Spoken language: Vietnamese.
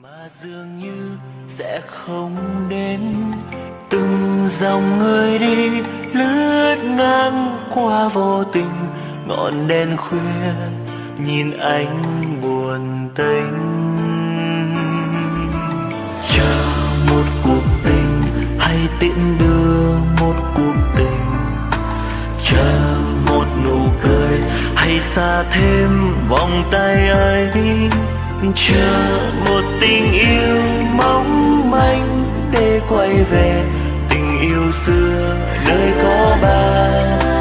mà dường như sẽ không đến. Từng dòng người đi lướt ngang qua vô tình, ngọn đèn khuya nhìn anh buồn tênh. Chờ một cuộc tình hay tiễn đưa một cuộc tình, chờ một nụ cười hay xa thêm vòng tay ai đi, chờ một tình yêu mong manh để quay về tình yêu xưa nơi có ba.